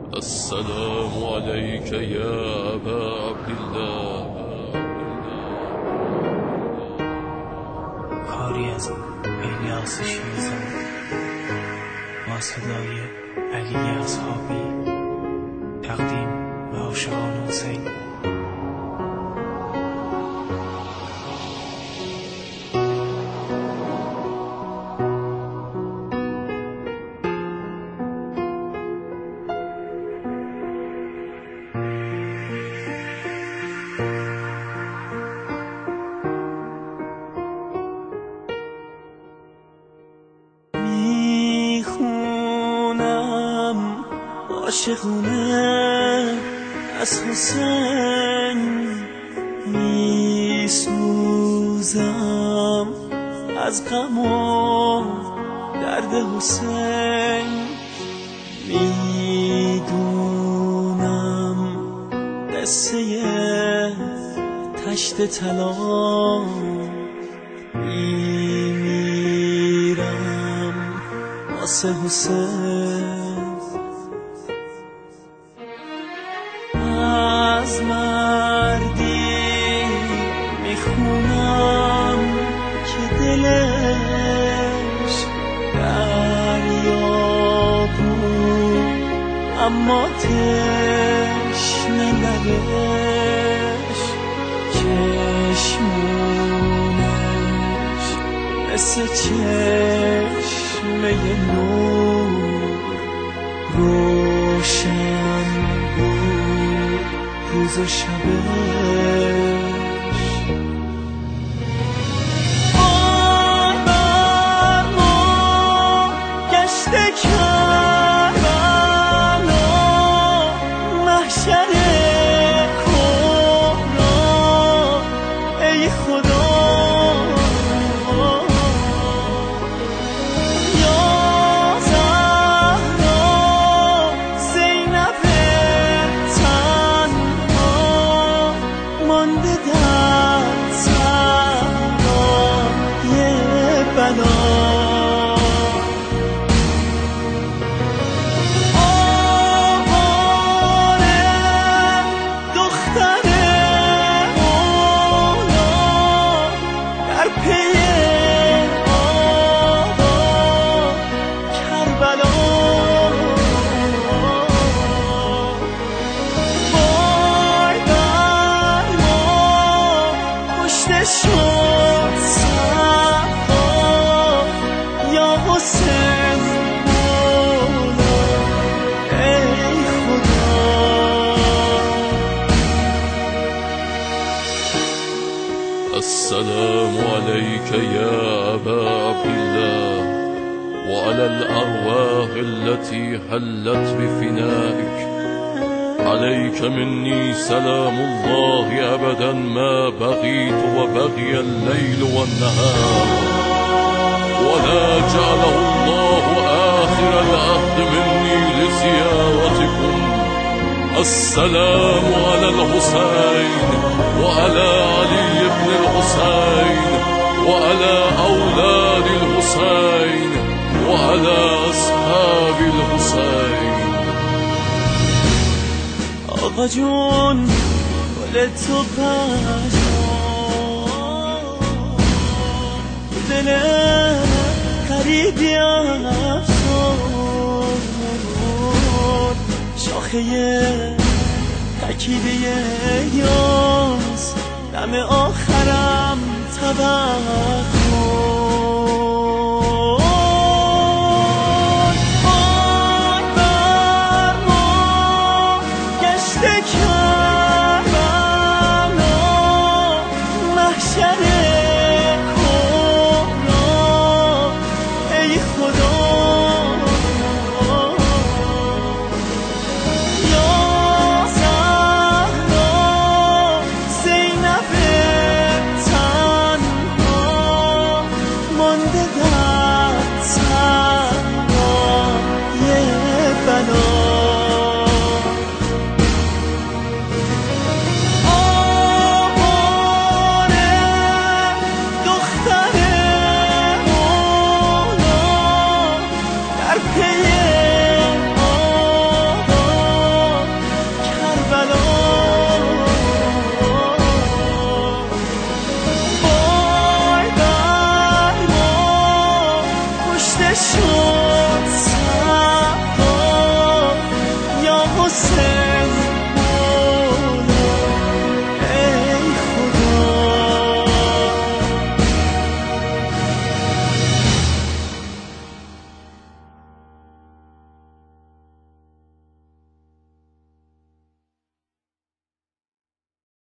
السلام عليك يا أبا عبد الله. کاری از الیاس شیرزاد با صدای علی اصحابی، تقدیم به عاشقان حسین. عاشقونه از حسین میسوزم، از غم و درد حسین میدونم، قصه تشت طلا میمیرم واسه حسین. از مردی میخونم که دلش دریا بود، اما تشنه لبش چشمونش مثل چشمه نور روشن بود روز و شبش. بار بر ما گشت کربلا، محشر کبرا، ای خدا شد صفا یا حسین مولا، ای خدا. السلام عليك يا أبا عبد الله وعلى الأرواح التي حلت بفنائك. عليك مني سلام الله أبدا ما بغيت وبغي الليل والنهار، ولا جعله الله آخر العهد مني لزيارتكم. السلام على الحسين وعلى علي بن الحسين وعلى أولاد الحسين وعلى أصحاب الحسين. آقا جون گل تو پشم دل غریبی افسون، شاخه تکیده یاس دم آخرم طبق